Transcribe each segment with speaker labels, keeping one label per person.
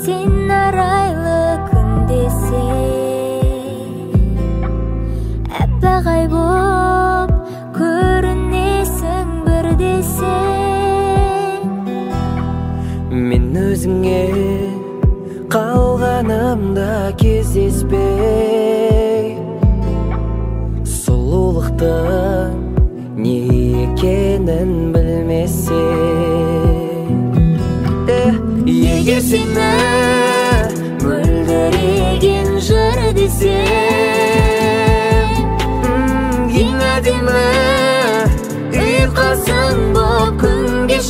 Speaker 1: Sen arайлы күндесең, әппағай боп көрінесің бірде сен.
Speaker 2: Мен өзіңе қалғанымда кездеспей, сұлулықтың не екенін білмесең. Егер сені мөлдіреген жыр десем, ең әдемі ұйқасың боп күн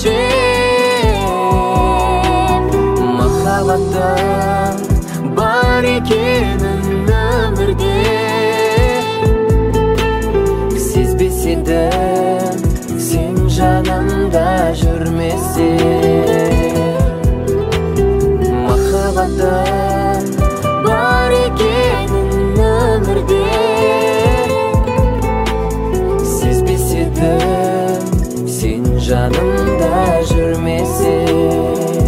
Speaker 2: кешем. Махаббаттың бар екенін өмірде сезбес едім, сен жанымда жүрмесең. Махаббаттың бар екенін өмірде сезбес едім, сен жанымда жүрмесең.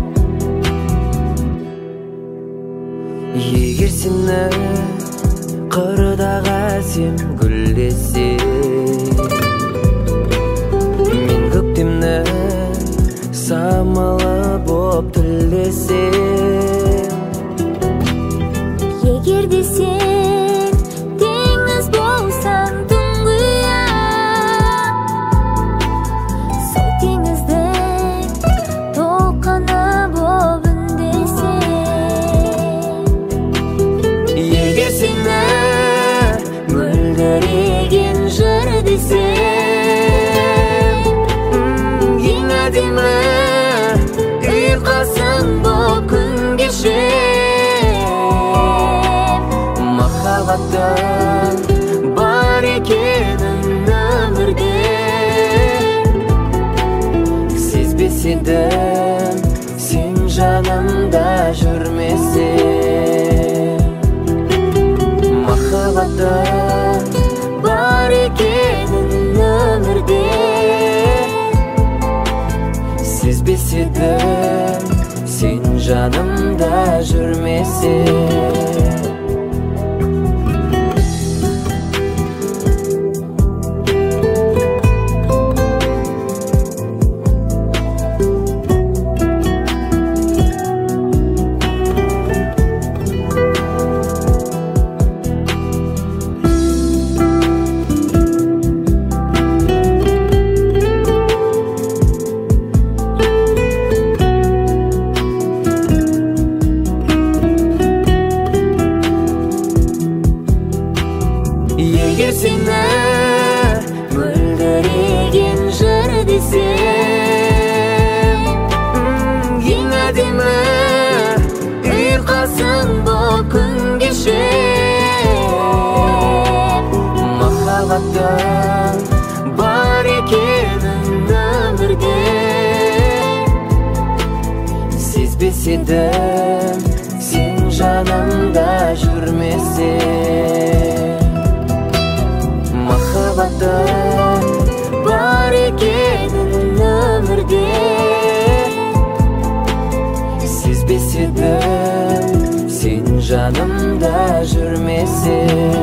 Speaker 2: Егер сені қырдағы әсем гүл десең, мен көктемнің самалы боп тілдесем.
Speaker 1: Егер де сен теңіз болсаң тұңғия, сол теңіздің толқыны боп үндесең.
Speaker 2: Егер сені мөлдіреген жыр десем, ең әдемі ұйқасың боп күн кешем. Махаббаттың бар екенін өмірде сезбес едім, сен жанымда жүрмесең. Махаббаттың бар екенін өмірде сезбес едім, сен жанымда жүрмесең. Егер сені мөлдіреген жыр десем, ең әдемі ұйқасың боп күн кешем. Махаббаттың бар екенін өмірде сезбес едім, сен жанымда жүрмесең. Махаббаттың бар екенін өмірде сезбес едім, сен жанымда жүрмесең.